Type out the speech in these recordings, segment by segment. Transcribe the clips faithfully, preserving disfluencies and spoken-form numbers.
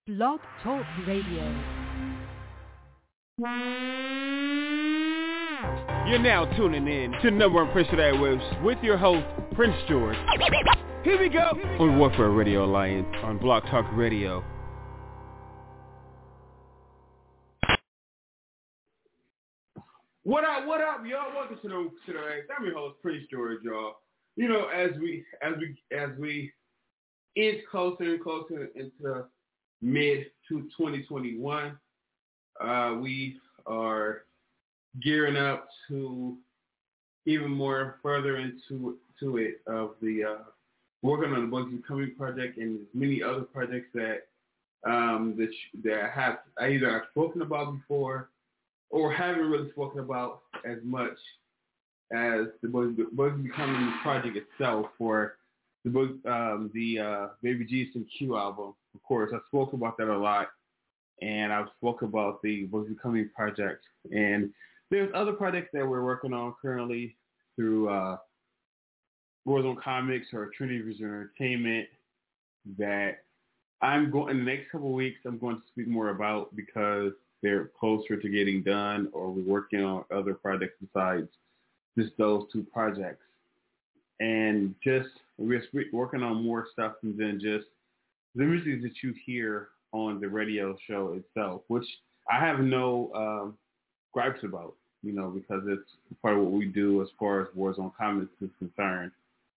Blog Talk Radio. You're now tuning in to Number One Prince of the Airwaves with your host, Prince George. Here we go on Warfare Radio Alliance on Blog Talk Radio. What up, what up, y'all? Welcome to the to the I'm your host, Prince George, y'all. You know, as we as we as we inch closer and closer into mid to twenty twenty-one, uh, we are gearing up to even more further into to it of the uh, working on the Bugsy Coming project and many other projects that um, that that I have I either I've spoken about before or haven't really spoken about as much as the Bugsy Becoming project itself for the book, um, the uh, Baby G's and Q album. Of course, I spoke about that a lot, and I've spoken about the Bugsy Becoming project. And there's other projects that we're working on currently through uh, Warzone Comics or Trinity Vision Entertainment that I'm going in the next couple of weeks. I'm going to speak more about because they're closer to getting done, or we're working on other projects besides just those two projects. And just we're working on more stuff than just the music that you hear on the radio show itself, which I have no um, gripes about, you know, because it's part of what we do as far as Warzone Comics is concerned.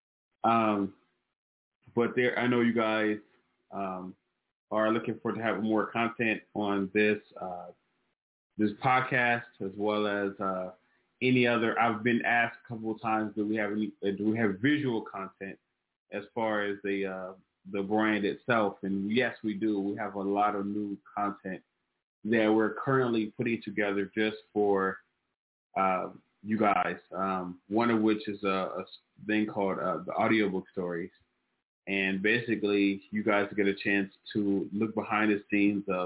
Um, but there, I know you guys um, are looking forward to having more content on this uh, this podcast, as well as uh, any other. I've been asked a couple of times, do we have any? Uh, do we have visual content as far as the uh, the brand itself? And yes, we do. We have a lot of new content that we're currently putting together just for uh, you guys. Um, one of which is a, a thing called uh, the Audiobook Stories. And basically, you guys get a chance to look behind the scenes of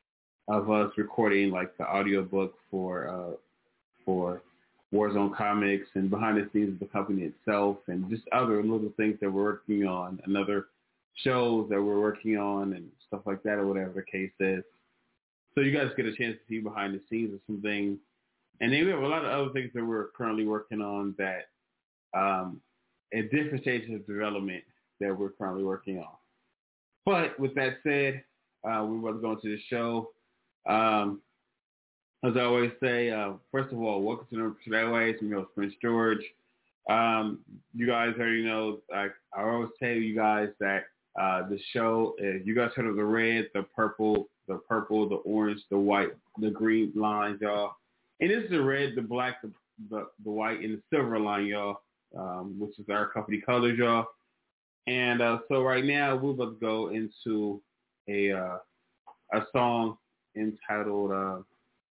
of us recording like the audiobook for uh, for Warzone Comics and behind the scenes of the company itself, and just other little things that we're working on, and other shows that we're working on, and stuff like that, or whatever the case is. So you guys get a chance to see behind the scenes of some things, and then we have a lot of other things that we're currently working on that um, at different stages of development that we're currently working on. But with that said, uh, we're about to go into the show. Um, as I always say, uh, first of all, welcome to the Number One Prince of the Airwaves. I'm your host, Prince George. Um, you guys already know, I, I always tell you guys that uh, the show, uh, you guys heard of the red, the purple, the purple, the orange, the white, the green lines, y'all. And this is the red, the black, the, the, the white, and the silver line, y'all, um, which is our company colors, y'all. And uh, so right now we're about to go into a uh, a song entitled uh,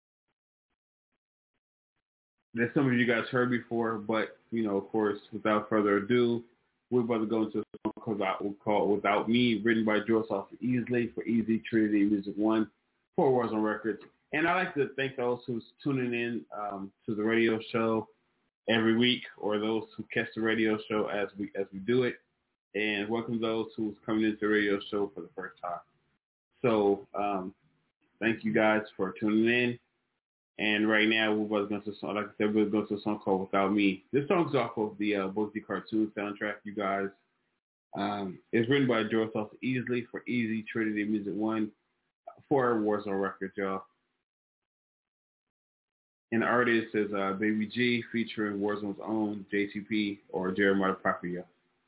that some of you guys heard before, but you know, of course, without further ado, we're about to go into a song called, called "Without Me," written by Joseph Easley for Easy Trinity Music One for Warzone Records. And I'd like to thank those who's tuning in um, to the radio show every week, or those who catch the radio show as we as we do it. And welcome those who's coming into the radio show for the first time. So um, thank you guys for tuning in. And right now we're going to song, like I said, we're going to a song called "Without Me." This song's off of the uh, Bugsy cartoon soundtrack, you guys. Um, it's written by Joseph Easley for Easy Trinity Music One for Warzone Records, y'all. And the artist is uh, Baby G, featuring Warzone's own J T P or Jeremiah Propia.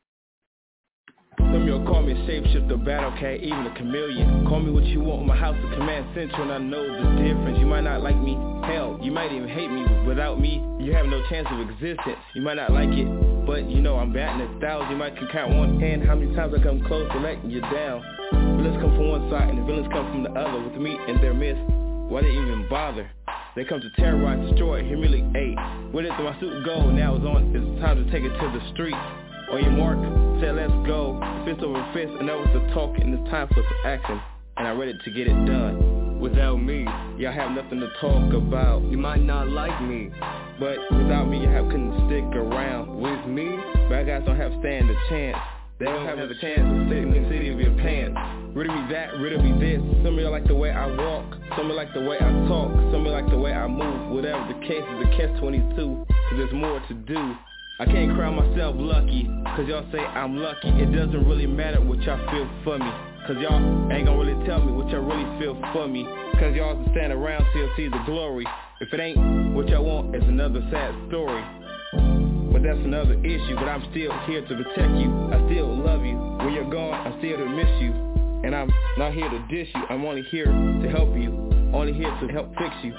Some y'all call me a shapeshifter, battle cat, even a chameleon. Call me what you want, my house is command central, and I know the difference. You might not like me, hell, you might even hate me. Without me, you have no chance of existence. You might not like it, but you know I'm batting a thousand. You might can count one hand how many times I come close to letting you down. Villains come from one side and the villains come from the other. With me in their midst, why they even bother? They come to terrorize, destroy, humiliate. Where did my suit go? Now it's on, it's time to take it to the street. On your mark, say let's go. Fist over fist, and that was the talk, and it's time for some action. And I'm ready to get it done. Without me, y'all have nothing to talk about. You might not like me, but without me, you have couldn't stick around. With me, bad guys don't have stand a chance. They don't have a chance of sitting in the city of your pants. Rid of me that, rid of me this. Some of y'all like the way I walk, some of like the way I talk, some of like the way I move. Whatever the case is a catch twenty-two, cause there's more to do. I can't crown myself lucky, cause y'all say I'm lucky. It doesn't really matter what y'all feel for me, cause y'all ain't gonna really tell me what y'all really feel for me. Cause y'all just stand around till you see the glory. If it ain't what y'all want, it's another sad story. But that's another issue, but I'm still here to protect you. I still love you. When you're gone, I'm still to miss you. And I'm not here to dish you, I'm only here to help you. Only here to help fix you.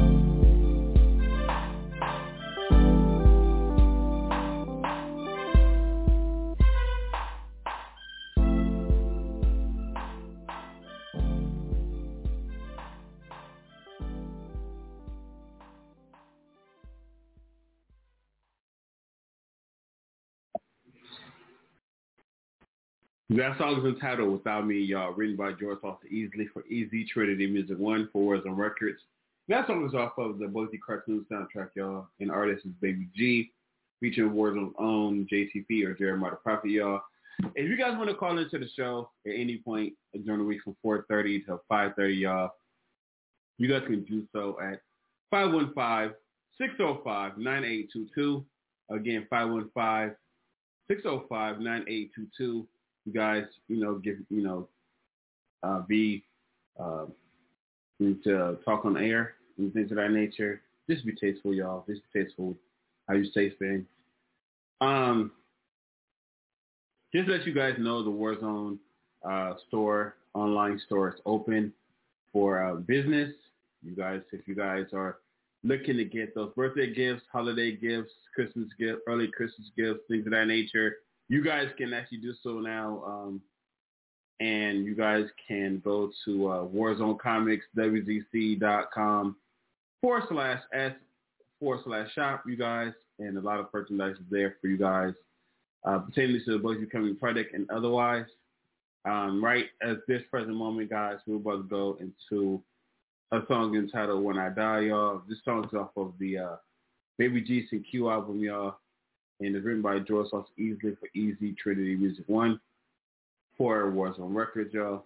That song is entitled Without Me, y'all, written by George Foster Easley for Easy Trinity Music One for Warzone Records. That song is off of the Boise cartoon soundtrack, y'all, and artist is Baby G, featuring Warzone's own J T P or Jeremiah the Prophet, y'all. If you guys want to call into the show at any point during the week from four thirty to five thirty, y'all, you guys can do so at five one five, six oh five, nine eight two two. Again, five one five, six oh five, nine eight two two. You guys, you know, give, you know, uh, be, uh, to talk on air and things of that nature. Just be tasteful, y'all. Just be tasteful how you say things. Um, just to let you guys know, the Warzone uh, store, online store is open for uh, business. You guys, if you guys are looking to get those birthday gifts, holiday gifts, Christmas gifts, early Christmas gifts, things of that nature, you guys can actually do so now, um, and you guys can go to uh, Warzone Comics, W Z C dot com forward slash S forward slash shop, you guys, and a lot of merchandise is there for you guys, uh, pertaining to the Boise Becoming Project and otherwise. Um, right at this present moment, guys, we're about to go into a song entitled When I Die, y'all. This song is off of the uh, Baby G C Q album, y'all. And it's written by George Foster Easley for Easy Trinity Music One for Warzone Records, y'all.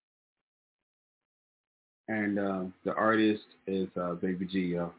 And um, the artist is uh, Baby G, y'all.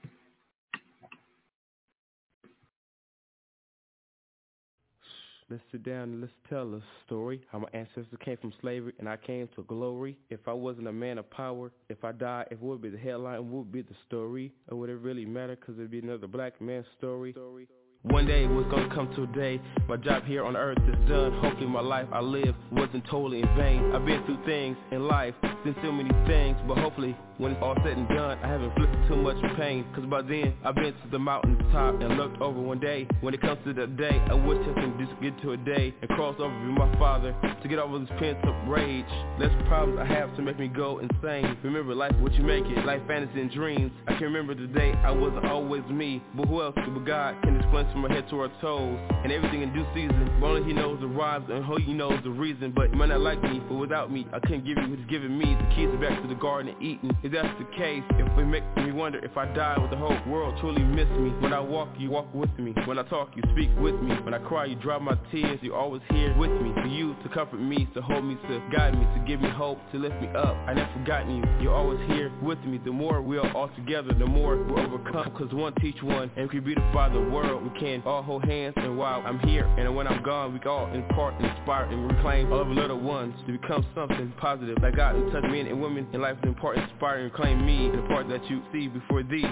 Let's sit down and let's tell a story. How my ancestors came from slavery and I came to glory. If I wasn't a man of power, if I died, if it would be the headline, what would be the story? Or would it really matter? Because it'd be another black man's story. story. One day was gonna come to a day. My job here on earth is done. Hopefully my life I live wasn't totally in vain. I've been through things in life, been so many things, but hopefully when it's all said and done, I haven't inflicted too much pain. Cause by then I've been to the mountain top and looked over one day. When it comes to the day, I wish I can just get to a day and cross over with my father to get over this pent up rage. Less problems I have to make me go insane. Remember, life what you make it, life fantasy and dreams. I can remember the day I wasn't always me, but who else but God can explain from our head to our toes, and everything in due season. But only he knows the rhymes and who he knows the reason. But you might not like me, but without me, I couldn't give you what he's giving me. The keys back to the garden of Eden. If that's the case, if it makes me wonder if I die, would the whole world truly miss me? When I walk, you walk with me. When I talk, you speak with me. When I cry, you dry my tears. You're always here with me. For you to comfort me, to hold me, to guide me, to give me hope, to lift me up. I never forgotten you. You're always here with me. The more we are all together, the more we'll overcome. Cause one teach one, and we beautify the world. We can all hold hands, and while I'm here and when I'm gone, we can all impart, inspire, and reclaim all of the little ones to become something positive. Like God who touched men and women in life is important, inspire, and claim me, the part that you see before thee.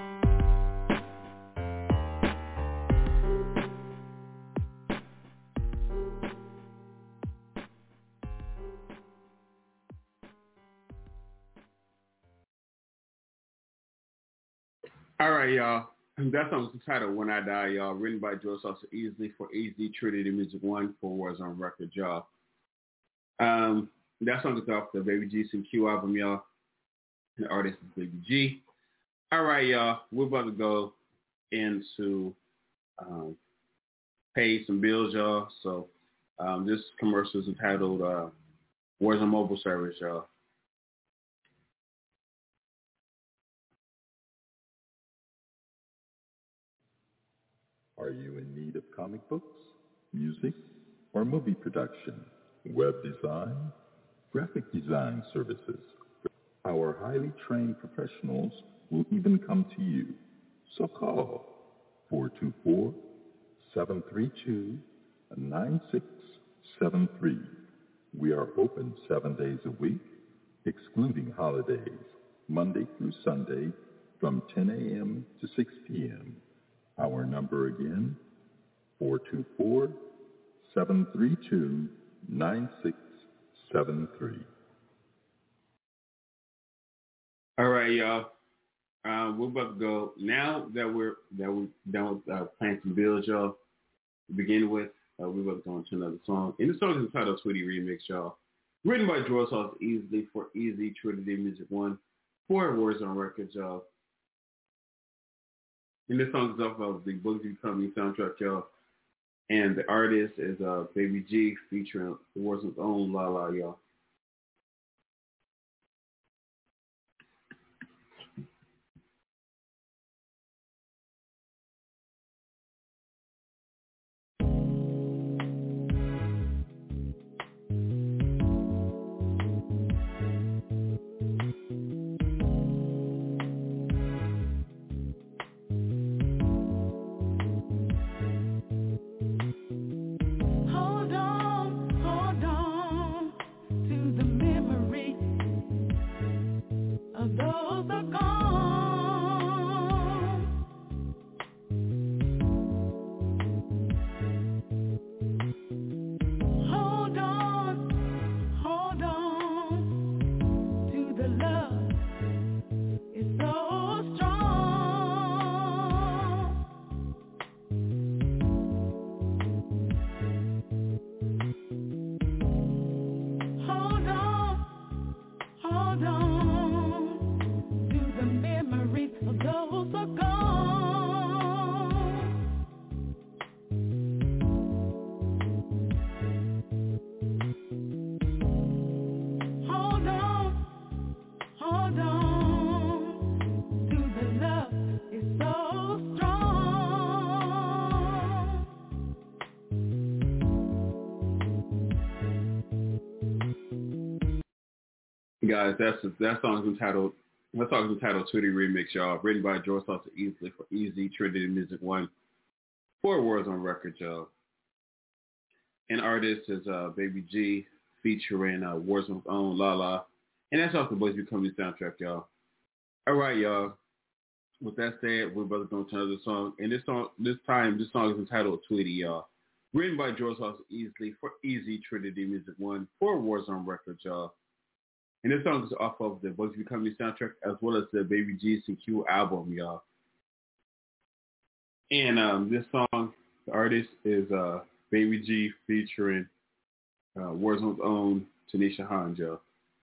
All right, y'all. That song's entitled When I Die, y'all, written by George Foster Easley for Easy Trinity Music One for Warzone Records, y'all. Um, that song is off the Baby G C Q album, y'all. The artist is Baby G. All right, y'all. We're about to go into um, pay some bills, y'all. So um, this commercial is entitled uh, Warzone Mobile Service, y'all. Are you in need of comic books, music, or movie production, web design, graphic design services. Our highly trained professionals will even come to you. So call four two four, seven three two, nine six seven three. We are open seven days a week, excluding holidays, Monday through Sunday from ten a.m. to six p.m. Our number again, four two four, seven three two, nine six seven three. All right, y'all. Uh, we're about to go now that we're that we're done with uh, playing some bills, y'all. To begin with, uh, we're about to go into another song, and the song is entitled "Tweety Remix," y'all. Written by George Sauce Easley for Easy Trinity Music One, four awards on records, y'all. And this song is off of the Bugsy Company soundtrack, y'all. And the artist is uh, Baby G featuring Warzon's own La La, y'all. Guys, that's that song's entitled that song's entitled "Tweety Remix," y'all. Written by George Sauce Easley for Easy Trinity Music One, four awards on record, y'all. And artist is uh, Baby G featuring uh, Warzone's own La La, and that's off the Boys Becoming soundtrack, y'all. All right, y'all. With that said, we're about to go into another song, and this song, this time, this song is entitled "Tweety," y'all. Written by George Sauce Easley for Easy Trinity Music One, four awards on record, y'all. And this song is off of the Bugsy Company soundtrack as well as the Baby G C Q album, y'all. And um, this song, the artist is uh, Baby G featuring uh, Warzone's own Tanisha Hines, y'all.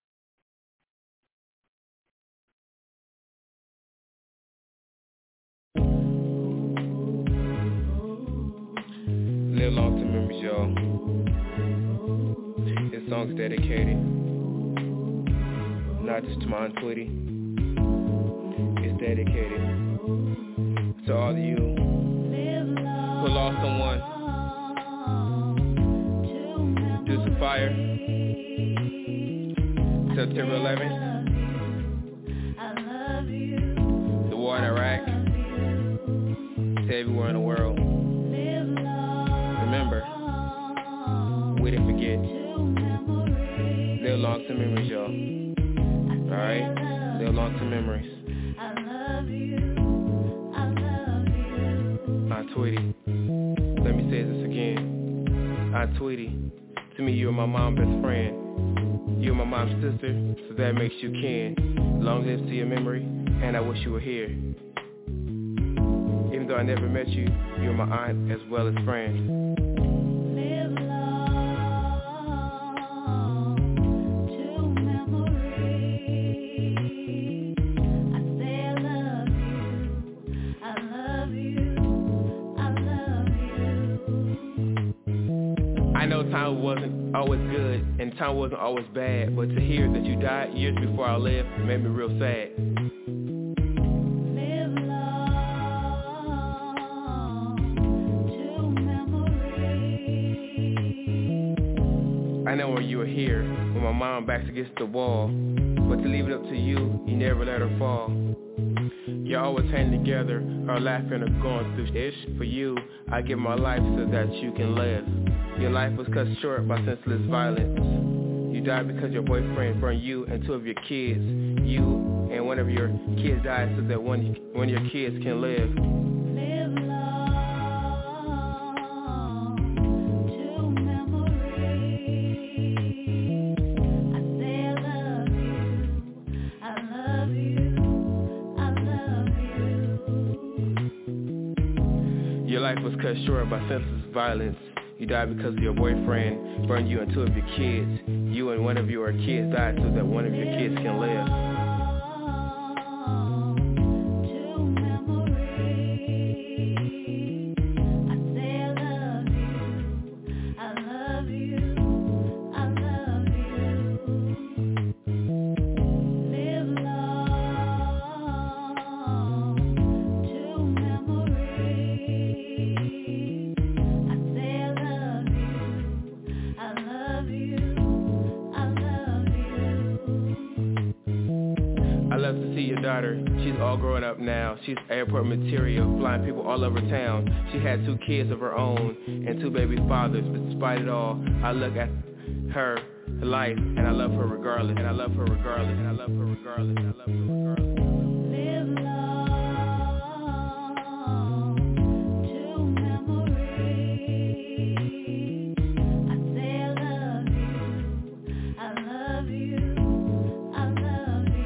Live long to memories, y'all. This song's dedicated not just to my Aunt Tweety. It's dedicated to all of you who lost someone due to fire. September eleventh, the war in Iraq, to everywhere in the world. Remember, we didn't forget. Live long to memories, y'all. Alright, live long to memories. I love you, I love you. Aunt Tweety, let me say this again. Aunt Tweety, to me you are my mom's best friend. You're my mom's sister, so that makes you kin. Long live to your memory, and I wish you were here. Even though I never met you, you're my aunt as well as friend. Time wasn't always good, and time wasn't always bad, but to hear that you died years before I lived made me real sad. Live long to memory. I know when you were here, when my mom backs against the wall. But to leave it up to you, you never let her fall. You're always hanging together, or laughing or going through ish. For you, I give my life so that you can live. Your life was cut short by senseless violence. You died because your boyfriend burned you and two of your kids. You and one of your kids died so that one, one of your kids can live. Was cut short by senseless violence. You died because your boyfriend burned you and two of your kids. You and one of your kids died so that one of your kids can live. She's all grown up now. She's airport material, flying people all over town. She had two kids of her own and two baby fathers. But despite it all, I look at her life and I love her regardless. And I love her regardless. And I love her regardless. And I love her regardless. Live long to memory. I say I love you. I love you. I love you.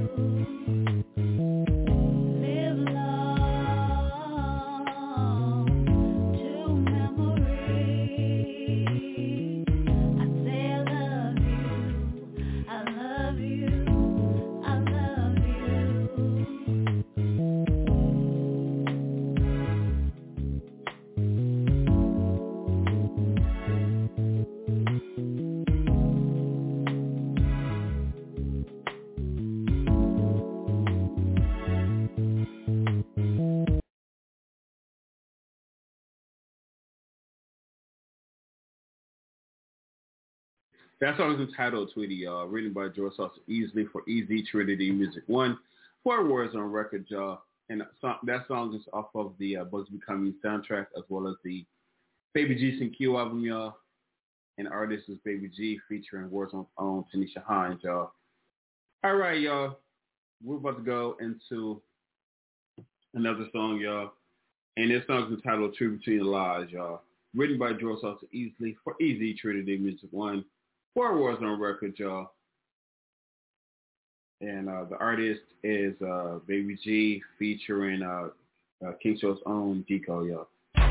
That song is entitled Tweety, y'all, written by George Saucer Easley for Easy Trinity Music One. Four words on record, y'all. And that song is off of the uh, Bugs Becoming soundtrack, as well as the Baby G C Q album, y'all. And the artist is Baby G, featuring words on own Tanisha Hines, y'all. All right, y'all. We're about to go into another song, y'all. And this song is entitled Truth Between the Lies, y'all. Written by George Saucer Easley for Easy Trinity Music One. Four words on record, y'all. And uh, the artist is uh, Baby G, featuring uh, uh, King Show's own Deco, y'all.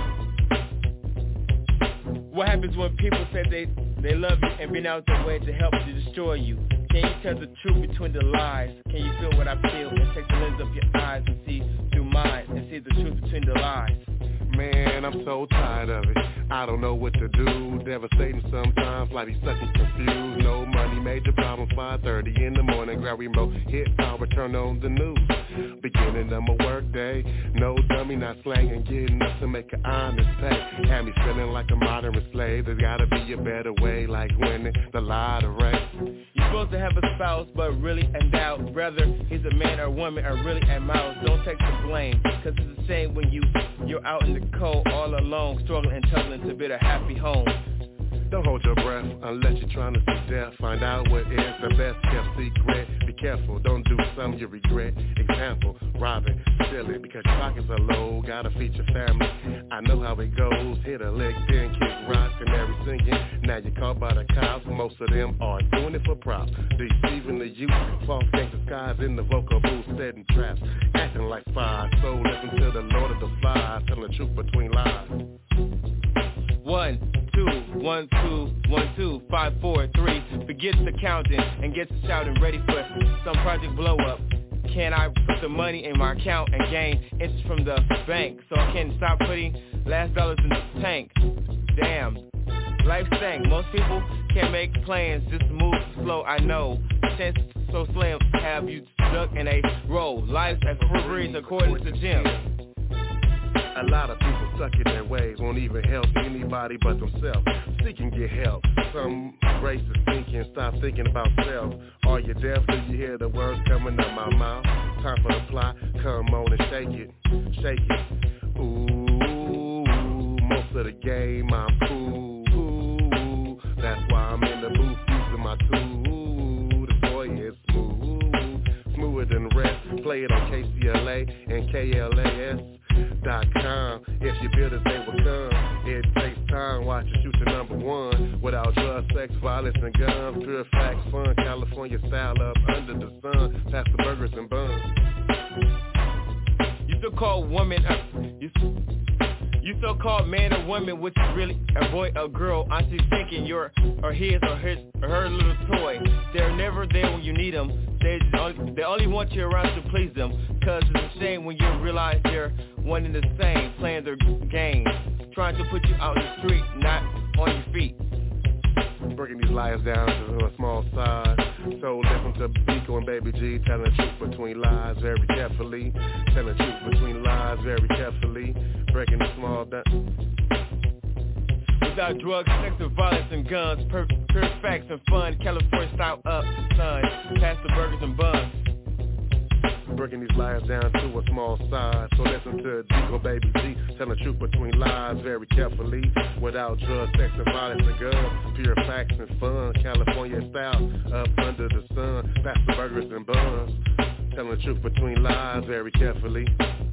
What happens when people say they, they love you and been out their way to help to destroy you? Can you tell the truth between the lies? Can you feel what I feel and take the lens of your eyes and see through mine and see the truth between the lies? Man, I'm so tired of it. I don't know what to do. Devastating sometimes, like he's such and confused. No money, major problem, five thirty in the morning. Grab remote, hit power, turn on the news. Beginning of my work day. No dummy, not slanging, getting up to make an honest pay. Had me feeling like a modern slave. There's gotta be a better way, like winning the lottery. You're supposed to have a spouse, but really in doubt. Whether he's a man or woman or really a mouse. Don't take the blame, cause it's a shame when you, you're out in the cold all alone, struggling and tugging to build a happy home. Don't hold your breath unless you're trying to see death. Find out what is the best kept secret. Be careful, don't do something you regret. Example, robbing, stealing, because your pockets are low. Gotta feed your family. I know how it goes. Hit a lick, then kick rocks, canary singing. Now you're caught by the cops. Most of them are doing it for props. Deceiving the youth, false gangster skies in the vocal booth, setting traps, acting like spies. So listen to the Lord of the Flies, telling the truth between lies. One, two, one, two, one, two, five, four, three. Forget the counting and get to shouting, ready for some project blow up. Can I put the money in my account and gain interest from the bank so I can stop putting last dollars in the tank? Damn, life stank. Most people can't make plans, just move slow. I know, chances so slim have you stuck in a row. Life's as free according to Jim. A lot of people stuck in their ways, won't even help anybody but themselves. Seek and get help. Some racist thinking, stop thinking about self. Are you deaf? Do you hear the words coming out my mouth? Time for the plot, come on and shake it, shake it. Ooh, most of the game I'm cool. Ooh, that's why I'm in the booth using my tool. The boy is smooth, smoother than the rest. Play it on K C L A and K L A S dot com. If you build it, they will come. It takes time, watch you shoot the number one. Without drugs, sex, violence, and guns. Pure facts, fun, California style up under the sun. Past the burgers and buns. You still call woman uh, you, you still call man or woman, which is really a boy or girl. Aren't you thinking you're or his or his or her little toy? They're never there when you need them. They only, they only want you around to please them. Cause it's a shame when you realize they're one and the same, playing their game, trying to put you out in the street, not on your feet. Breaking these liars down to a small size. So listen to Biko and Baby G, telling the truth between lies very carefully. Telling the truth between lies very carefully. Breaking the small down. Without drugs, sex, and violence, and guns, pure, pure facts and fun, California style up the sun, past the burgers and buns. Breaking these lies down to a small size. So listen to Biko, Baby G, telling the truth between lies very carefully. Without drugs, sex, and violence, and guns, pure facts and fun, California style, up under the sun, past the burgers and buns. Telling the truth between lies very carefully.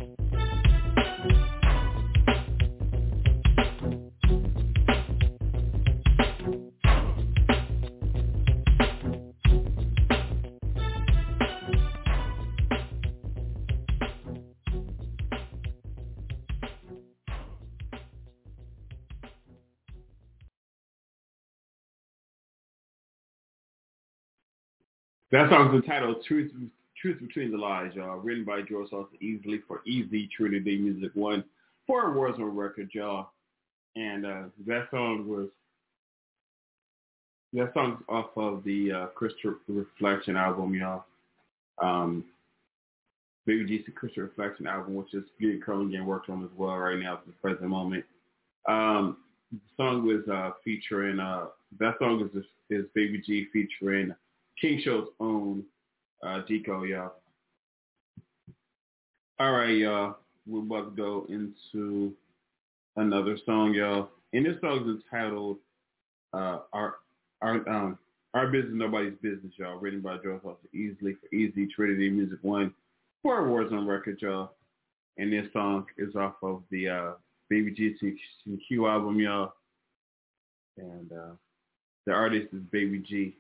That song is entitled Truth Truth Between the Lies, y'all. Written by George Sauce Easily for Easy Trinity Music One. Four awards on record, y'all. And uh, that song was that song's off of the uh, Crystal Reflection album, y'all. Um, Baby G's Crystal Reflection album, which is getting currently getting worked on as well right now at the present moment. Um, the song was uh, featuring uh, that song is is Baby G featuring King Show's own uh, Deco, y'all. All right, y'all. We're about to go into another song, y'all. And this song is entitled uh, "Our Our um, Our Business Nobody's Business," y'all. Written by George Foster Easily for Easy Trinity Music One. Four awards on record, y'all. And this song is off of the uh, Baby G C Q album, y'all. And uh, the artist is Baby G.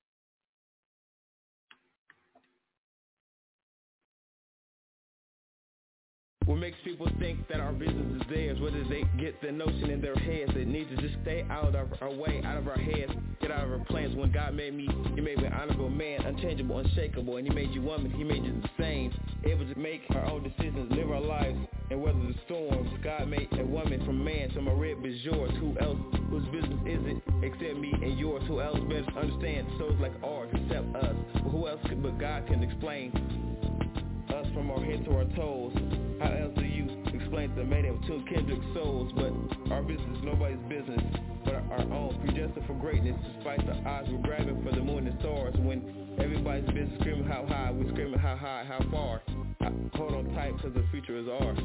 What makes people think that our business is theirs? Whether they get the notion in their heads, they need to just stay out of our way, out of our heads, get out of our plans. When God made me, He made me an honorable man, unchangeable, unshakable, and He made you woman, He made you the same, able to make our own decisions, live our lives, and weather the storms. God made a woman from man, so my rib is yours. Who else, whose business is it except me and yours? Who else better understand souls like ours except us? But who else could, but God can explain us from our head to our toes? How else do you explain the mating of two kindred souls? But our business is nobody's business but our own, predestined for greatness. Despite the odds, we're grabbing for the moon and stars. When everybody's business screaming how high, we're screaming how high, how far. Hold on tight, because the future is ours.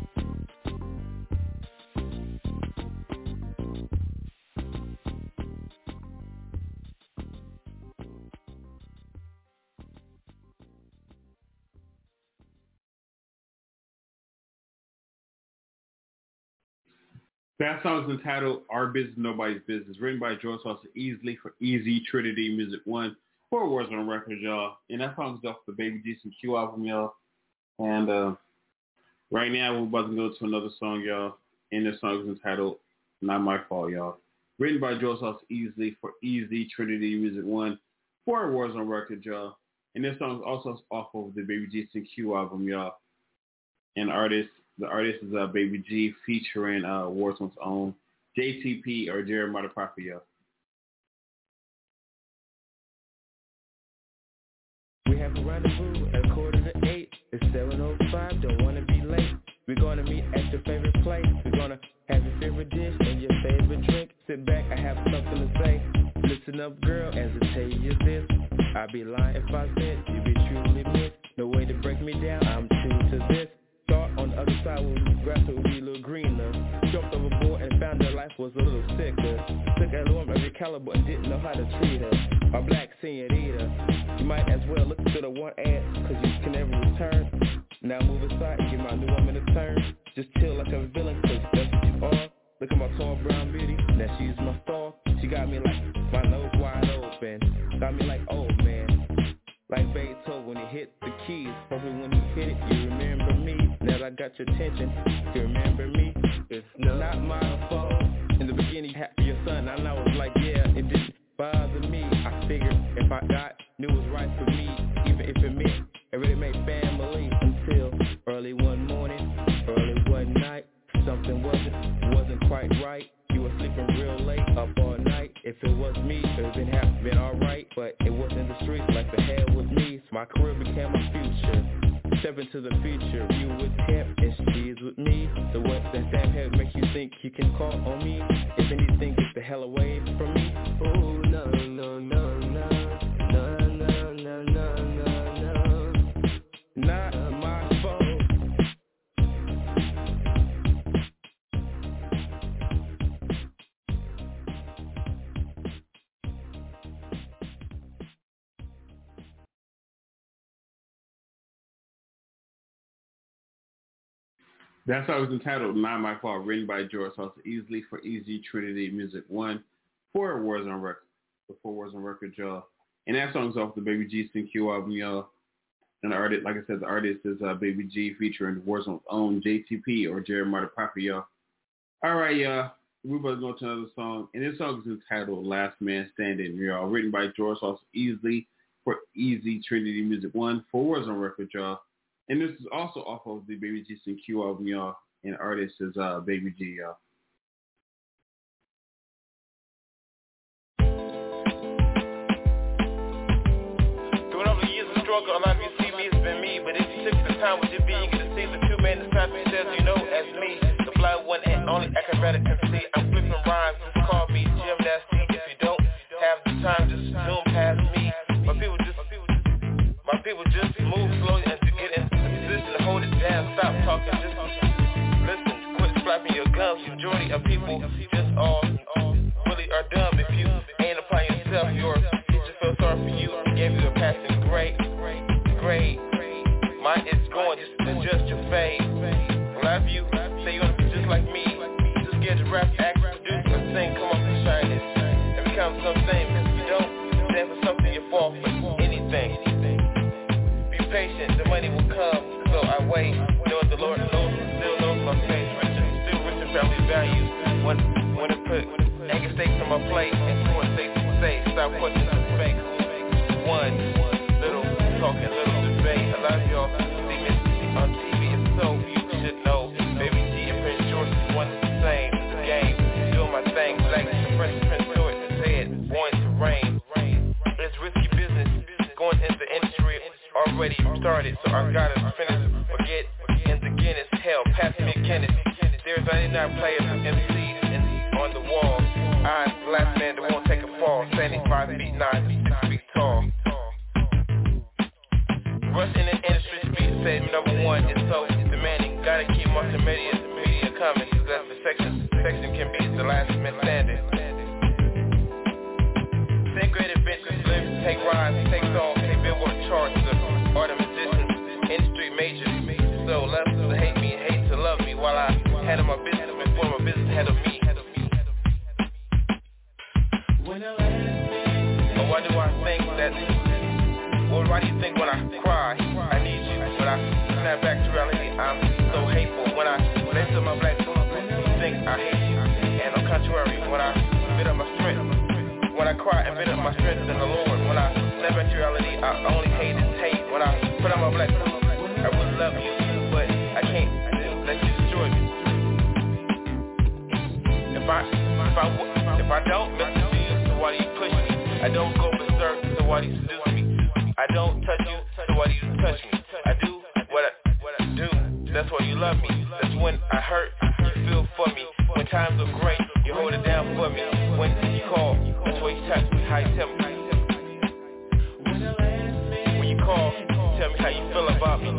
That song is entitled Our Business, Nobody's Business, written by George Saucer Easily for Easy Trinity Music One. Four awards on record, y'all. And that song's off the Baby G C Q album, y'all. And uh, right now we're about to go to another song, y'all. And this song is entitled Not My Fault, y'all. Written by George Saucer Easily for Easy Trinity Music One. Four awards on record, y'all. And this song is also off of the Baby G C Q album, y'all. And artist The artist is uh, Baby G featuring uh, Warzone's own J T P or Jeremiah Prophet, y'all. We have a rendezvous at quarter to eight. It's seven oh five, don't want to be late. We're gonna meet at your favorite place. We're gonna have your favorite dish and your favorite drink. Sit back, I have something to say. Listen up, girl, as I tell you this. I'd be lying if I said you'd be truly missed. No way to break me down, I'm true to this. Thought on the other side where the grass would be a little greener. Jumped overboard and found that life was a little sicker. Took a woman every caliber and didn't know how to treat her. My black senorita. You might as well look to the one ad, cause you can never return. Now move aside and give my new woman a turn. Just chill like a villain, cause that's what you are. Look at my tall brown beauty, now she's my star. She got me like my nose wide open. Got me like, oh man. Like Beethoven when he hit the keys. Hopefully when he hit it, you remember me. Now that I got your attention, you remember me. It's not my fault. In the beginning, happy your son, and I was like, yeah, it didn't bother me. I figured if I got, knew it was right for me, even if it meant it really made family. Until early one morning, early one night, something wasn't, wasn't quite right. You were sleeping real late, up all night. If it was me, it would have been, have been alright. But it wasn't in the streets like the hell with me. So my career became my future. Step into the future, you with him and she's with me. So what's that damn head make you think you can call on me? If anything, get the hell away from me. Oh no, no, no, no, no, no, no, no, no, not my fault. That song was entitled Not My Fault, written by George Sauce Easley for Easy Trinity Music One for Warzone Record. For Warzone Record, y'all. And that song's off the Baby G C Q album, y'all. And the artist, like I said, the artist is uh, Baby G featuring Warzone's own J T P or Jeremiah Prophet, y'all. All right, y'all. We're about to go to another song. And this song is entitled Last Man Standing, y'all. Written by George Sauce Easley for Easy Trinity Music One for Warzone Record, y'all. And this is also off of the Baby G C Q album, y'all. And the artist is uh, Baby G, y'all. Through all the years of struggle, a lot of you see me, it's been me. But if you took the time, would you be eager to see the two men inside themselves, you know, as me? The blind one and only acrobatic can see. I'm flipping rhymes, just call me gymnastic. If you don't have the time, just zoom past me. My people just, my people just move slowly and to get in position to hold it down. Stop talking, just listen. Quit flapping your gums. Majority of people just all really are dumb. If you ain't applying yourself, your teacher felt sorry for you, gave you a passing grade. Grade. Mine is going, just adjust your fade. Love you, say you wanna be just like me. Just get to rap, act, produce, or sing. Come up and shine it and become something. Cause if you don't stand for something, you fall for anything. Be patient, the money will come. So I wait, knowing the Lord knows, still knows my face. Richer, still richer family values. When when I put anger steaks on my plate and four states to say, stop questions and fake. One little talking, little debate. A lot of y'all see me on T V, and so you should know. Baby G and Prince George is one and the same. Game, doing my thing, like Prince Prince George said, born to reign. It's risky business, going into the industry already started, so I gotta finish. Forget in the Guinness, hell, pass me a Guinness. There's ninety-nine players with M Cs and on the wall. I'm the last man that won't take a fall, standing five feet nine, six feet tall. Rush in the industry to be said number one is so demanding. Gotta keep multimedia media coming, cause that's the section. Section can be the last man standing. Take great adventures, live, take rhymes, take songs, take billboard charts, the art of musicians, industry majors. So love to hate me and hate to love me while I handle my business before my business handle me. Or why do I think that, or why do you think when I cry, I need you? When I snap back to reality, I'm so hateful. When I lace up my black boots, you think I hate you. And on contrary, when I bit up my strength, when I cry and bit up my strength in the Lord, when I snap back to reality, I only hate and hate. When I put on my black boots, I would love you, but I can't let you destroy me. If I, if I, if I don't listen to you, so why do you push me? I don't go berserk, so why do you seduce me? I don't touch you, so why do you touch me? I do what I, what I do, that's why you love me. That's when I hurt, you feel for me. When times are great, you hold it down for me. When you call, that's why you touch me, how you tell me. When you call, tell me how you feel about me.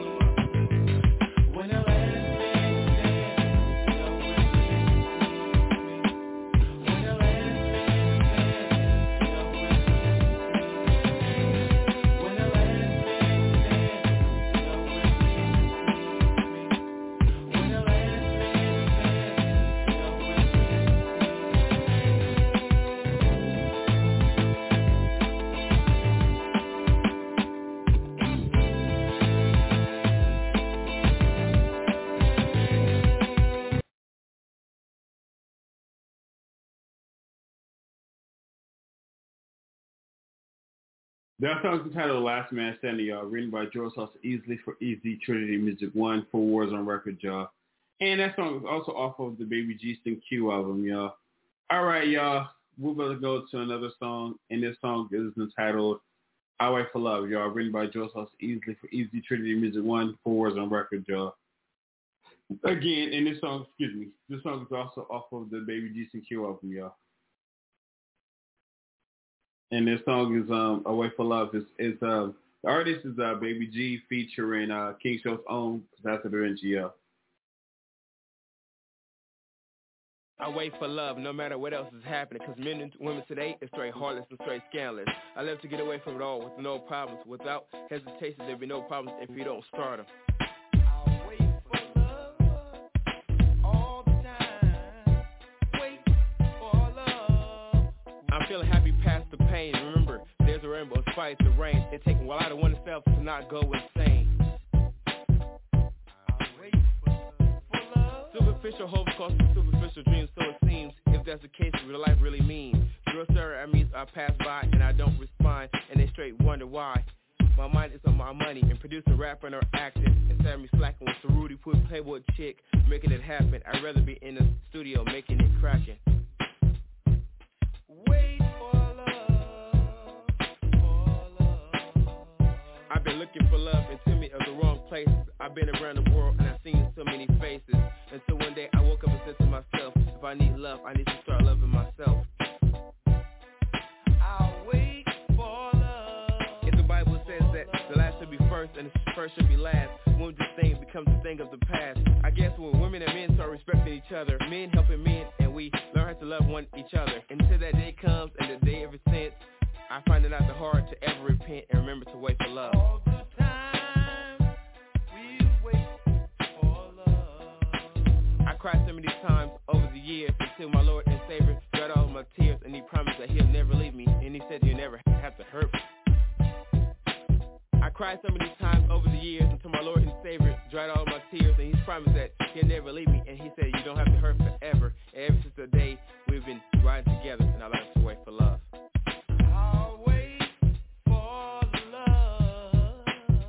That song's entitled Last Man Standing, y'all, written by George Foster Easley for Easy Trinity Music One for Warzone Records, y'all. And that song is also off of the Baby G Sting Q album, y'all. All right, y'all, we're going to go to another song, and this song is entitled I Wait for Love, y'all, written by George Foster Easley for Easy Trinity Music One for Warzone Records, y'all. Again, and this song, excuse me, this song is also off of the Baby G Sting Q album, y'all. And this song is um "Away for Love." Is is uh the artist is uh Baby G featuring uh King Show's own Ambassador N G L. I wait for love no matter what else is happening, cause men and women today is straight heartless and straight scandalous. I live to get away from it all with no problems. Without hesitation, there'll be no problems if you don't start them. I'm feeling happy past the pain. Remember, there's a rainbow, spite the rain. It takes a while out of oneself to not go insane. Superficial hope causes superficial dreams, so it seems. If that's the case, real life really means. Girl stare at me, I pass by and I don't respond, and they straight wonder why. My mind is on my money and producing, rapping, or acting. Instead of me slacking with the Rudy Put Playboy chick, making it happen. I'd rather be in the studio making it cracking. Wait for love, for love. I've been looking for love in too many of the wrong places. I've been around the world and I've seen so many faces. Until one day I woke up and said to myself, if I need love, I need to start loving myself. I'll wait for love. If the Bible says that the last should be first and the first should be last, when this thing becomes a thing of the past. I guess when women and men start respecting each other, men helping men, and we learn how to love one each other. Until that day comes and the day ever since, I find it not too hard to ever repent and remember to wait for love. All the time we wait for love. I cried so many times over the years until my Lord and Savior dried all my tears, and He promised that He'll never leave me, and He said you'll never have to hurt me. I cried so many times over the years until my Lord and Savior dried all my tears, and He's promised that He'll never leave me, and He said you don't have to hurt forever. And ever since the day we've been riding together, and I learned to wait for love. I'll wait for love.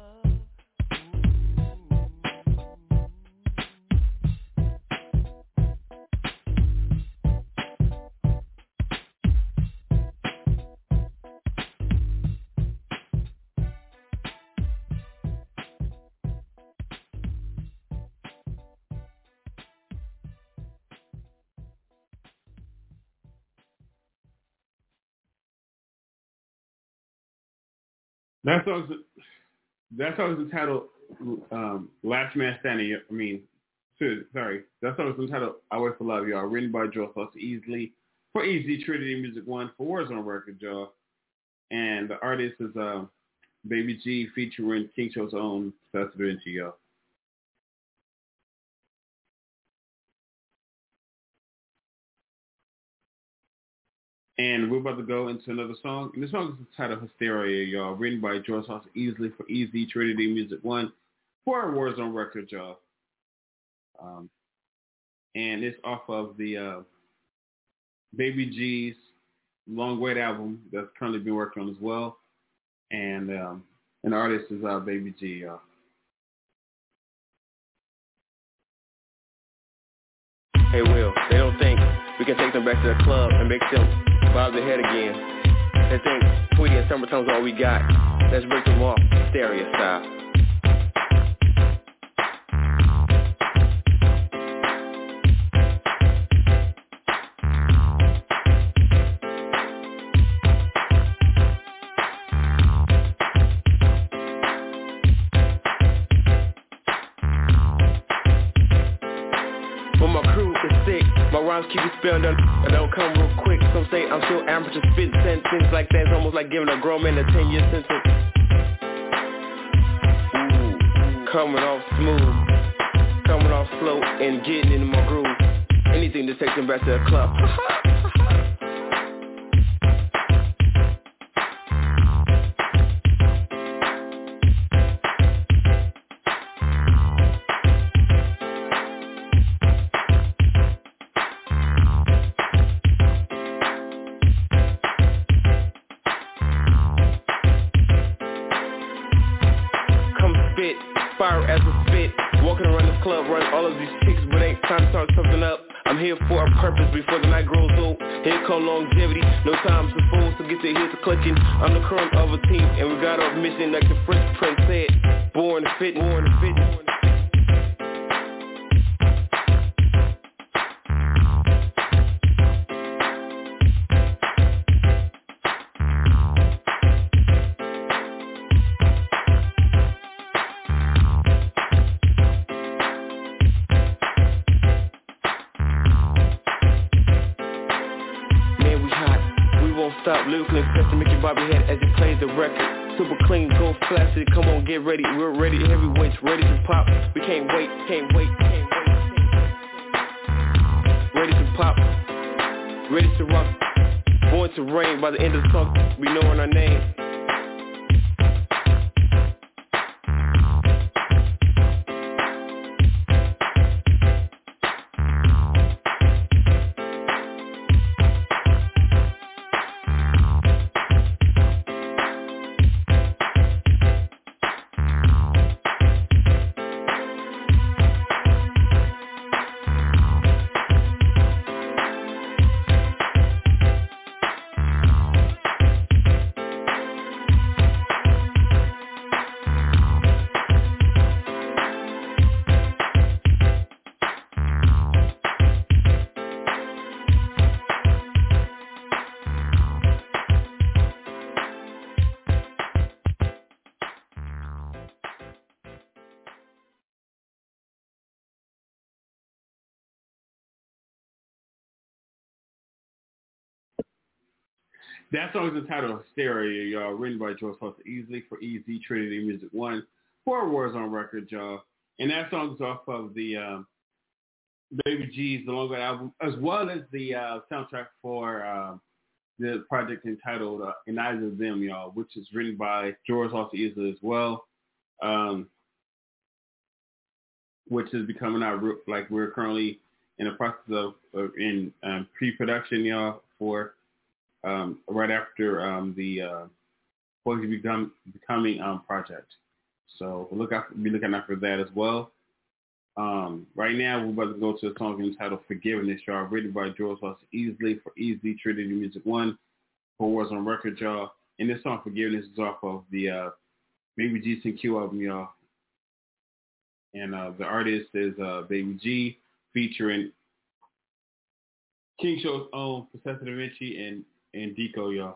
That song's that song's entitled um, "Last Man Standing." I mean, sorry, that song's entitled "I Wait for Love," y'all. Written by George Foster Easley for Easy Trinity Music One for Warzone Records, y'all. And the artist is uh, Baby G featuring King Show's own Ambassador N G L. And we're about to go into another song. And this song is entitled Hysteria, y'all. Written by George Foster Easley for Easy Trinity Music One for Warzone Records, y'all. Um, and it's off of the uh, Baby G's Long Wait album that's currently been working on as well. And um, an artist is uh, Baby G, y'all. Hey, Will, they don't think we can take them back to the club and make them bob their head again. They think Tweety and Summertime's all we got. Let's break them off, stereo style. rhymes keep you spelled on. I don't come real quick. Some say I'm still amateur spit sentences like that. It's almost like giving a grown man a ten year sentence. Ooh, coming off smooth, coming off slow and getting into my groove. Anything to take them back to the club. Fire as a spit, walking around this club, run all of these chicks, but ain't time to start something up. I'm here for a purpose before the night grows old. Here come longevity, no time to fool, so get their heels to clutching. I'm the current of a team, and we got our mission like the Fresh Prince said. Born to fit, born to fit. Stop lyrically impressed to make your bobby head as you play the record. Super clean, go flashy, come on, get ready. We're ready, heavyweights, ready to pop. We can't wait, can't wait, can't wait. Ready to pop, ready to rock. Born to reign, by the end of the song, we knowing our name. That song is entitled Hysteria, y'all, written by George Foster Easley for Easy Trinity Music One for Warzone Records, y'all. And that song is off of the um, Baby G's The Long Gun album, as well as the uh, soundtrack for uh, the project entitled uh, And Neither of Them, y'all, which is written by George Foster Easley as well, um, which is becoming out, like we're currently in the process of, of in um, pre-production, y'all, for Um, right after um, the uh, Poison Become, Becoming um, project. So we'll look out, be looking out for that as well. Um, right now, we're about to go to a song entitled Forgiveness, y'all, written by George Foster Easley for Easy Trinity Music One for Warzone Records, y'all. And this song, Forgiveness, is off of the uh, Baby G C Q album, y'all. And uh, the artist is uh, Baby G, featuring King Show's own Professor Da Vinci and and Deco, y'all.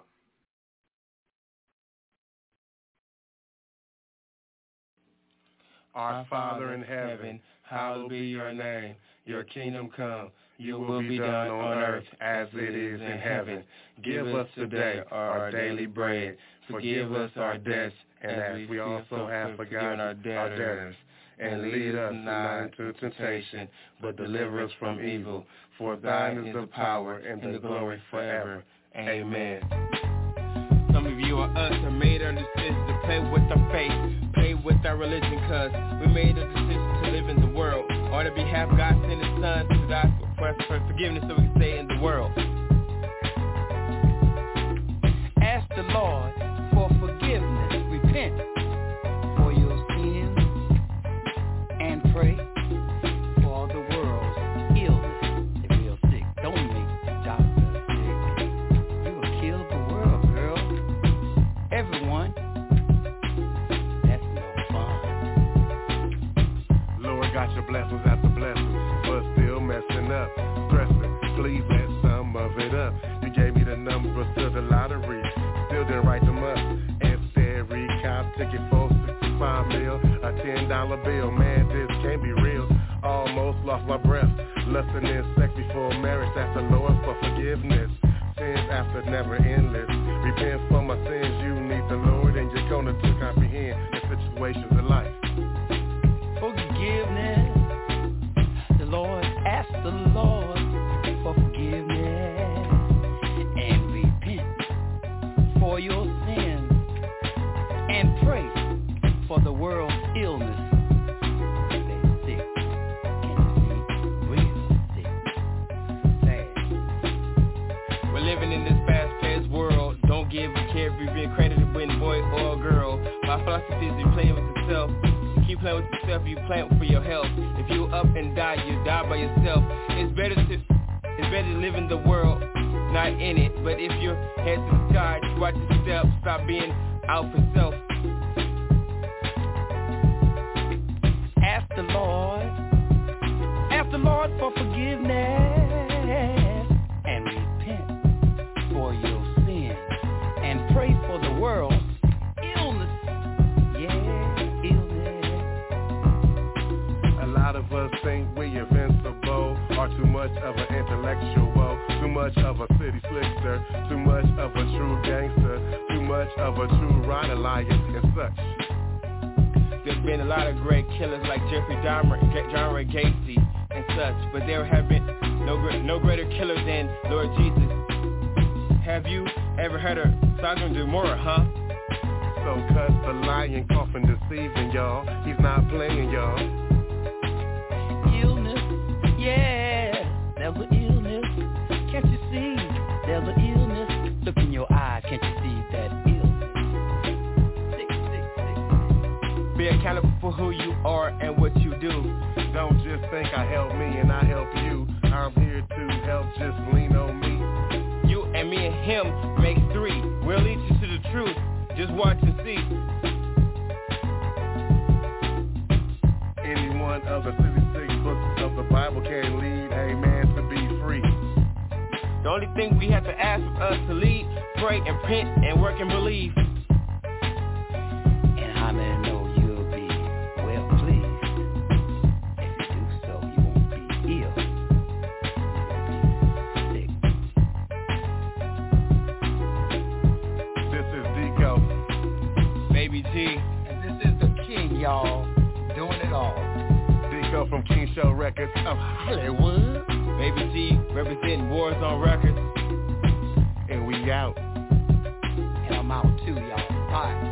Our Father in heaven, hallowed be your name. Your kingdom come, your will be done on earth as it is in heaven. Give us today our daily bread. Forgive us our debts, and as we also have forgiven our debtors. And lead us not into temptation, but deliver us from evil. For thine is the power and the glory forever. Amen. Some of you are us and made our decision to play with our faith, play with our religion, cause we made a decision to live in the world. On the behalf of God sent his son to die for us for forgiveness so we can stay in the world. Ask the Lord for forgiveness. Repent for your sins and pray for the world's illness. If you're sick, don't make the doctor sick. You will kill the world, girl. Everyone. That's no fun. Lord got your blessings after blessings, but still messing up, stressing. Please let some of it up. You gave me the numbers to the lottery, still didn't write them up. Every cop ticket for sixty-five mil, a ten dollar bill. Man, this can't be real. Almost lost my breath, Lusting in sex before marriage, ask the Lord for forgiveness. Sins after never endless. Repent for my sins, you need the Lord and you're gonna to comprehend the situations of life. Forgiveness. The Lord, ask the Lord for forgiveness and repent for your sins and pray for the world's illness. They're sick. Can you see? Real sick. Sad. We're living in this fast-paced world. Don't give a care if you've been credited with a boy or a girl. My philosophy is you play with yourself. Keep playing with yourself, you plan for your health. If you up and die, you die by yourself. It's better to it's better to live in the world, not in it. But if you're head to the sky, just watch your step, stop being out for self. Ask the Lord, ask the Lord for forgiveness and repent for your sins and pray for the world's illness. Yeah, illness. A lot of us think we invincible, are too much of an intellectual, too much of a city slicker, too much of a true gangster, too much of a true rider liar and such. There's been a lot of great killers like Jeffrey Dahmer, John Ray Gacy, and such, but there have been no no greater killers than Lord Jesus. Have you ever heard of Sodom and Gomorrah, huh? So cut the lying, coughing, deceiving, y'all. He's not playing, y'all. Illness, yeah, there's an illness. Can't you see? There's an illness. Look in your eye, can't you see that illness? Sick, sick, sick. Be accountable for who you are and what you do. Don't just think I help me and I help you. I'm here to help, just lean on me. You and me and him make three. We'll lead you to the truth. Just watch and see. Any one of the sixty-six books of the Bible can lead a man to be free. The only thing we have to ask of us to lead, pray and repent and work and believe. And how many know you'll be well pleased? If you do so, you won't be ill. You won't be sick. This is Deco, Baby G, And this is the king, y'all, doing it all. Deco from King Show Records of Hollywood. Baby G, representing Warzone Records. And we out. And I'm out too, y'all. Bye.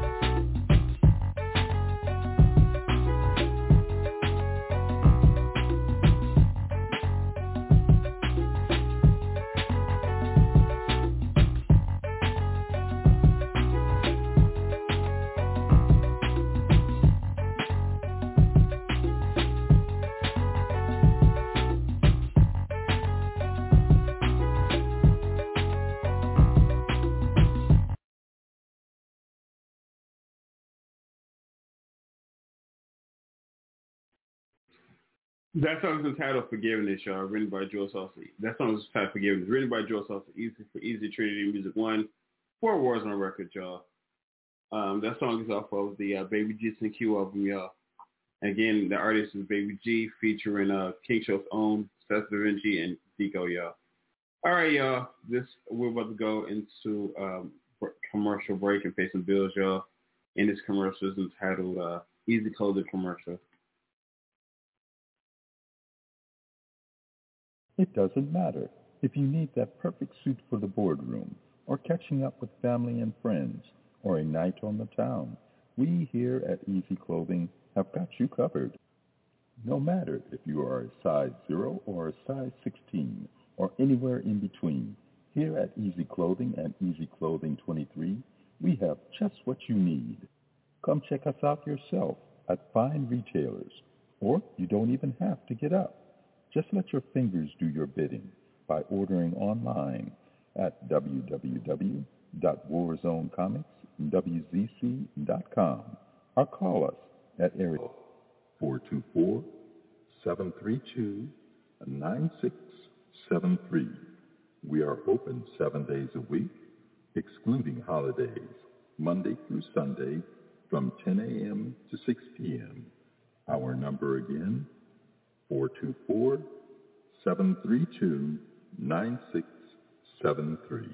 That song is entitled Forgiveness, y'all, written by Joe Salsa. That song is entitled Forgiveness, written by Joe Salsa, Easy for Easy Trinity Music One, for Warzone Records, y'all. Um, that song is off of the uh, Baby G and Q album, y'all. And again, the artist is Baby G, featuring uh, King Show's own Seth Da Vinci and Deco, y'all. All right, y'all. This we're about to go into um, commercial break and pay some bills, y'all. And this commercial is entitled uh, Easy Clothing Commercial. It doesn't matter if you need that perfect suit for the boardroom, or catching up with family and friends, or a night on the town. We here at Easy Clothing have got you covered. No matter if you are a size zero or a size sixteen, or anywhere in between, here at Easy Clothing and Easy Clothing twenty-three, we have just what you need. Come check us out yourself at fine retailers, or you don't even have to get up. Just let your fingers do your bidding by ordering online at w w w dot warzone comics w z c dot com or call us at area four two four, seven three two, nine six seven three. We are open seven days a week, excluding holidays, Monday through Sunday from ten a.m. to six p.m. Our number again, four two four, seven three two, nine six seven three.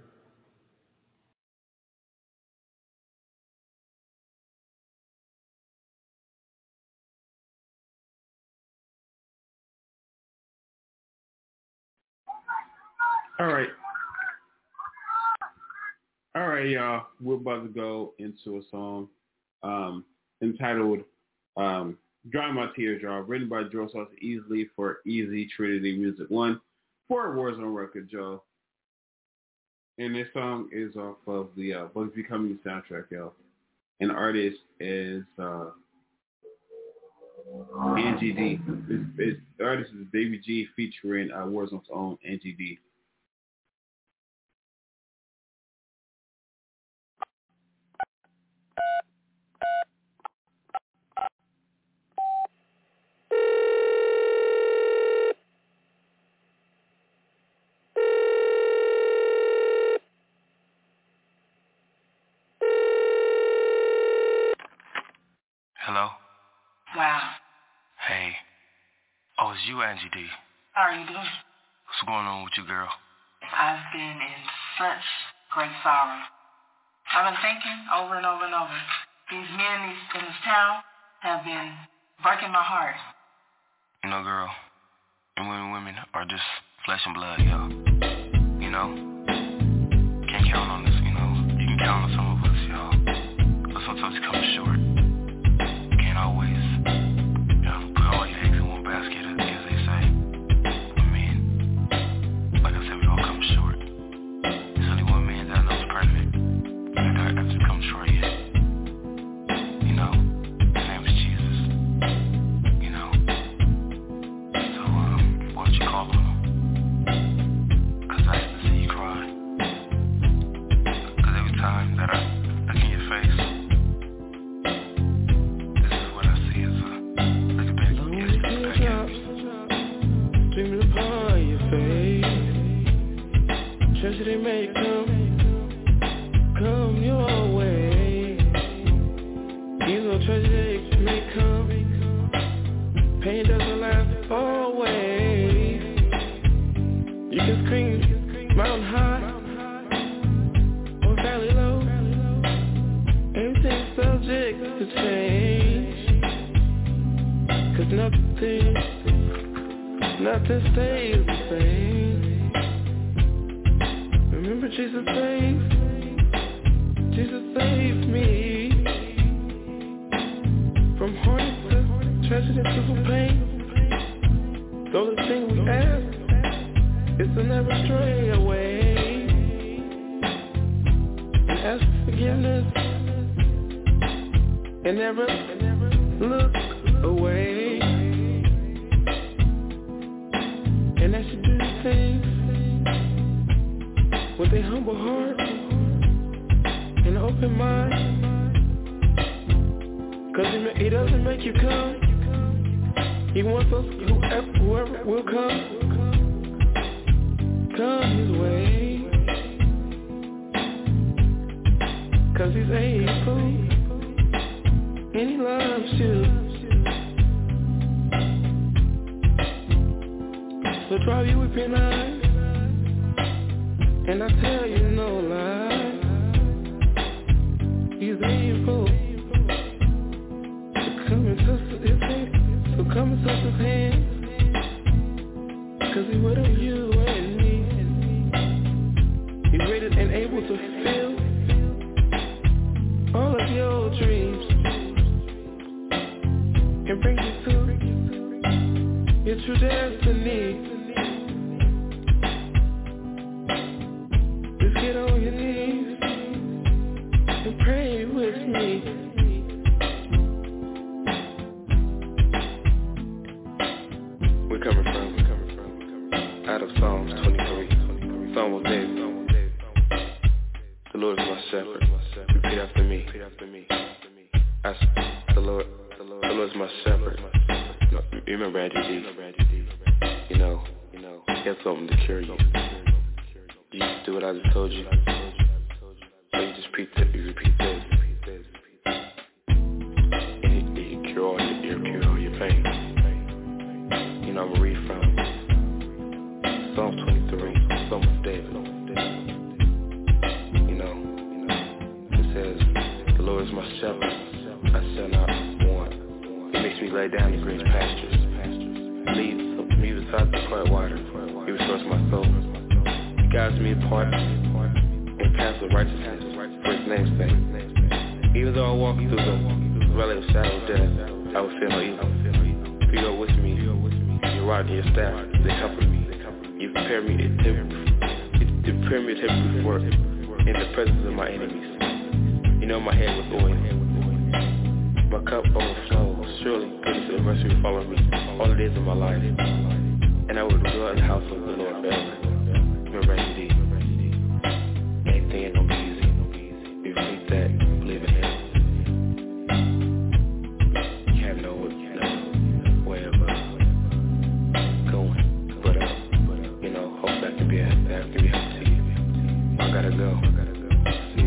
All right. All right, y'all. We're about to go into a song um, entitled um, Dry My Tears, y'all, written by Joe Sauce Easily for Easy Trinity Music One for Warzone Records, y'all. And this song is off of the uh, Bugs Becoming soundtrack, y'all. And the artist is uh, N G D. It's, it's, the artist is Baby G featuring uh, Warzone's own N G D. Hello? Wow. Hey. Oh, it's you, Angie D. How are you doing? What's going on with you, girl? I've been in such great sorrow. I've been thinking over and over and over. These men in this, in this town have been breaking my heart. You know, girl, and women, women are just flesh and blood, y'all. You know? Can't count on this, you know? You can count on some of us, y'all. But sometimes it comes short. Can't always, you know, put all your eggs in one basket, as they say. I mean, like I said, we all come short. There's only one man that I know is perfect. And I have to come short yet. You know, his name is Jesus. You know. So, um, why don't you call on him? Cause I have to see you cry. Cause every time that I look in your face, dreaming upon your face. Treasure may come, come your way. You know treasure may come, pain doesn't last always. You can scream mountain high or valley low. Everything's subject to change, cause nothing Nothing stays the same. Remember Jesus saved, Jesus saved me from heartache to tragedy to some pain. The only thing we ask is to never stray away and ask for forgiveness and never look away. And that should do things with a humble heart and an open mind. Cause he, he doesn't make you come. He wants us, whoever, whoever will come, come his way. Cause he's able and he loves you. So dry you weeping eyes, and I tell you no lie. He's able to come and touch his hand, so come and touch his hand. Cause he waited on you and me. He's ready and able to fulfill all of your dreams and bring you to your true destiny. Get on your knees and pray with me. We're coming from, we're coming from, out of Psalms twenty-three, Psalm of David. The Lord is my shepherd. Repeat after me. Ask the Lord, the Lord is my shepherd. No, you remember Andy D? You know, you know, he has something to cure you. You just do what I just told you. So you just repeat this, you repeat this. And you, you cure all your, you cure all your pain. You know, I'm gonna read from you lay down in green pastures. Leads me beside the quiet water. He restores my soul. He guides me apart in paths of righteousness for his name's sake. Even though I walk through the valley of shadow of death, I will fear no evil. For you are with me. Your rod and your staff, they comfort me. You prepare me, you prepare me a table before in the presence of my enemies. You know my head with oil. My cup overflows. Surely goodness and mercy will follow me all the days of my life. And I will dwell in the house of the Lord forever. Remember indeed. Anything ain't gonna be easy. You think that, believe in him. You have no, no way of uh, going. But uh, you know, hope that can be a, that can be help to you. I gotta go. I gotta go. See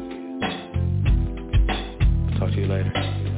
you. Talk to you later.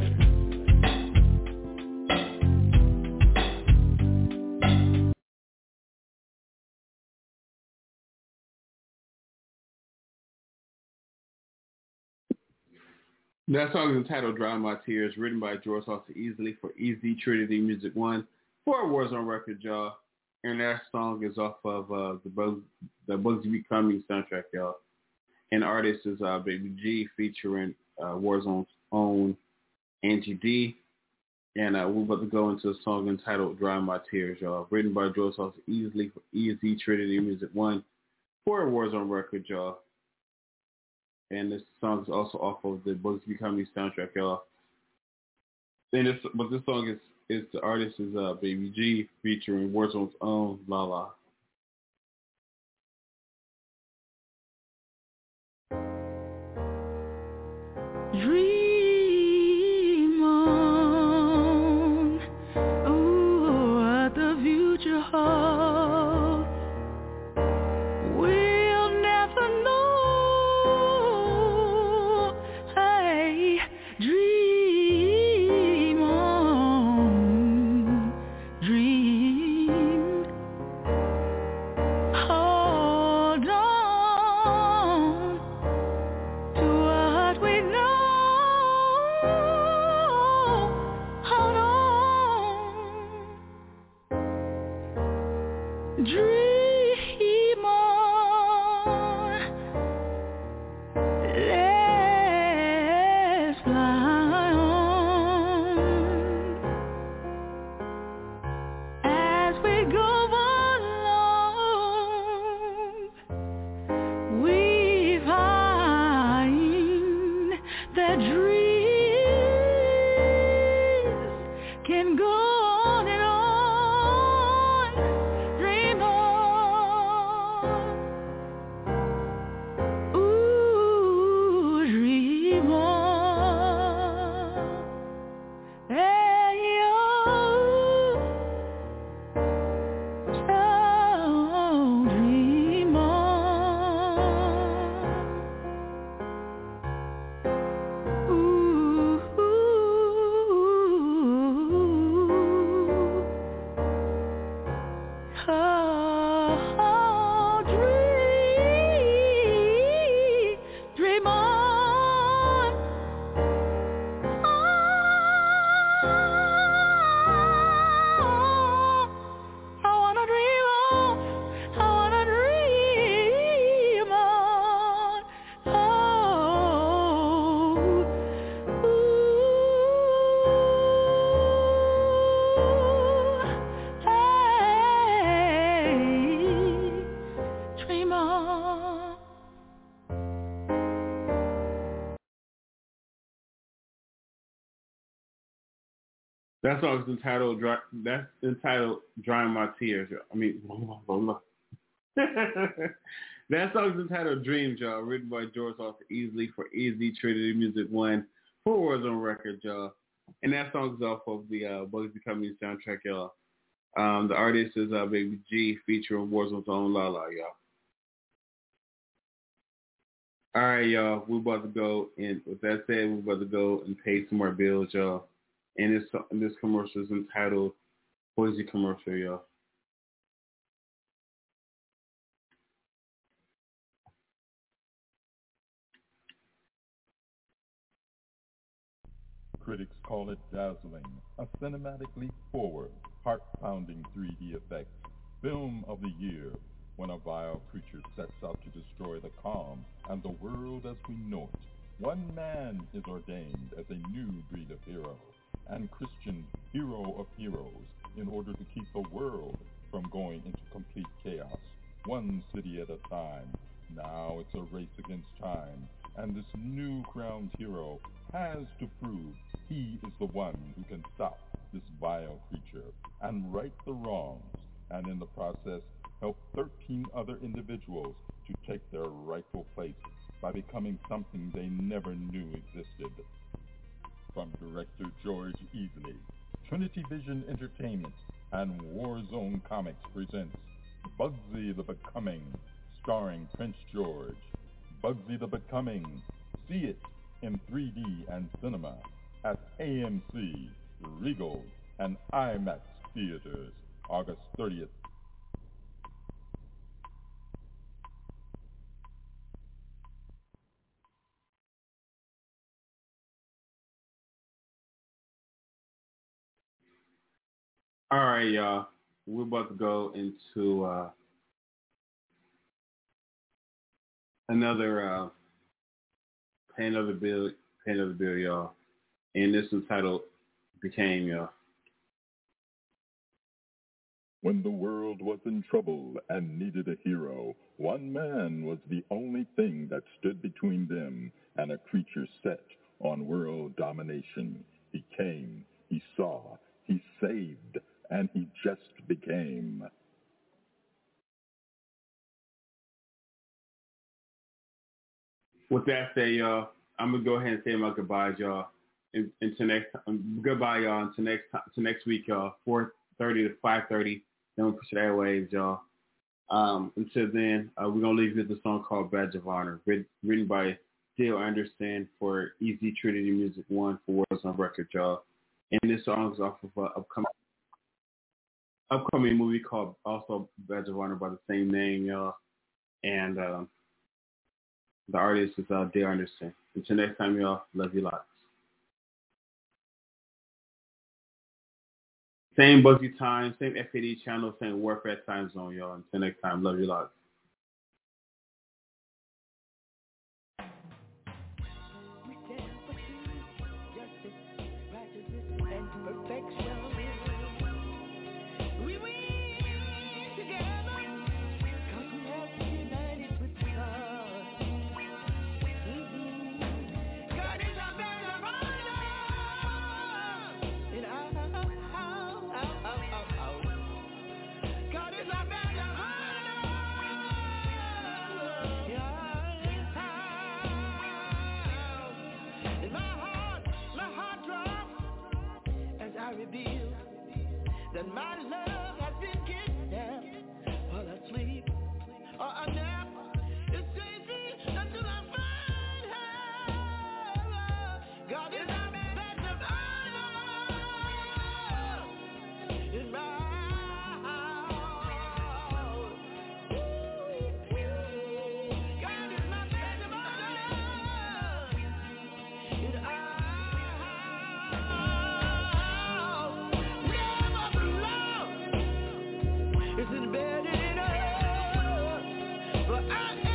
That song is entitled Dry My Tears, written by George Foster Easley for Easy Trinity Music One for Warzone Records, y'all. And that song is off of uh, the Bugs, the Bugsy Becoming soundtrack, y'all. And the artist is uh, Baby G featuring uh, Warzone's own Angie D. And uh, we're about to go into a song entitled Dry My Tears, y'all. Written by George Foster Easley for Easy Trinity Music One for Warzone Records, y'all. And this song is also off of the Bugsy Becoming soundtrack, y'all. And this, but this song is, is the artist is uh, Baby G featuring Warzone's own La La. Dream on, oh, what the future holds. We'll never know. Hey, dream on, dream. Hold on to what we know. Hold on, dream on. Let's fly on as we go along. We find that dreams can go on and on. Dream on. Ooh, dream on. Hey, oh, oh, dream on. Ooh, oh, dream, dream on. I wanna dream on. I wanna dream on. Oh, ooh, hey, dream on. That song is entitled Dry, that's entitled Drying My Tears, y'all. I mean, that song is entitled Dreams, y'all, written by George Foster Easley for Easy Trinity Music One for Warzone Records, y'all. And that song is off of the uh, Bugsy Becoming soundtrack, y'all. Um, the artist is uh, Baby G featuring Warzone's own La La, y'all. All right, y'all, we're about to go, and with that said, we're about to go and pay some more bills, y'all. And this this commercial is entitled Boise Commercial, y'all. Critics call it dazzling, a cinematically forward, heart-pounding three D effects, film of the year, when a vile creature sets out to destroy the calm and the world as we know it. One man is ordained as a new breed of hero, and Christian hero of heroes, in order to keep the world from going into complete chaos, one city at a time. Now it's a race against time, and this new crowned hero has to prove he is the one who can stop this vile creature and right the wrongs, and in the process help thirteen other individuals to take their rightful place by becoming something they never knew existed. From director George Easley, Trinity Vision Entertainment and Warzone Comics presents Bugsy the Becoming, starring Prince George. Bugsy the Becoming. See it in three D and cinema at A M C, Regal, and IMAX theaters, August thirtieth. All right, y'all. We're about to go into uh, another uh, pay another bill, pay another bill, y'all. And this is titled "Became," y'all. When the world was in trouble and needed a hero, one man was the only thing that stood between them and a creature set on world domination. He came, he saw, he saved, and he just became. With that said, y'all, I'm gonna go ahead and say my goodbyes, y'all. And until next, um, goodbye, y'all. Until next, until next week, y'all. four thirty to five thirty. Then we'll push it airwaves, y'all. Um, until then, uh, we're gonna leave you with a song called "Badge of Honor," written, written by Dale Anderson for Easy Trinity Music One for Worlds on Record, y'all. And this song is off of an upcoming upcoming movie called also Badge of Honor by the same name, y'all. And um, the artist is uh, Dale Anderson. Until next time, y'all. Love you lots. Same Bugsy time, same F A D channel, same Warfare time zone, y'all. Until next time, love you lots. That my love has been kidnapped while I sleep or I nap. It's easy until I find her. God is a badge of honor in my house. God is my badge of honor in our it's embedded in us, but I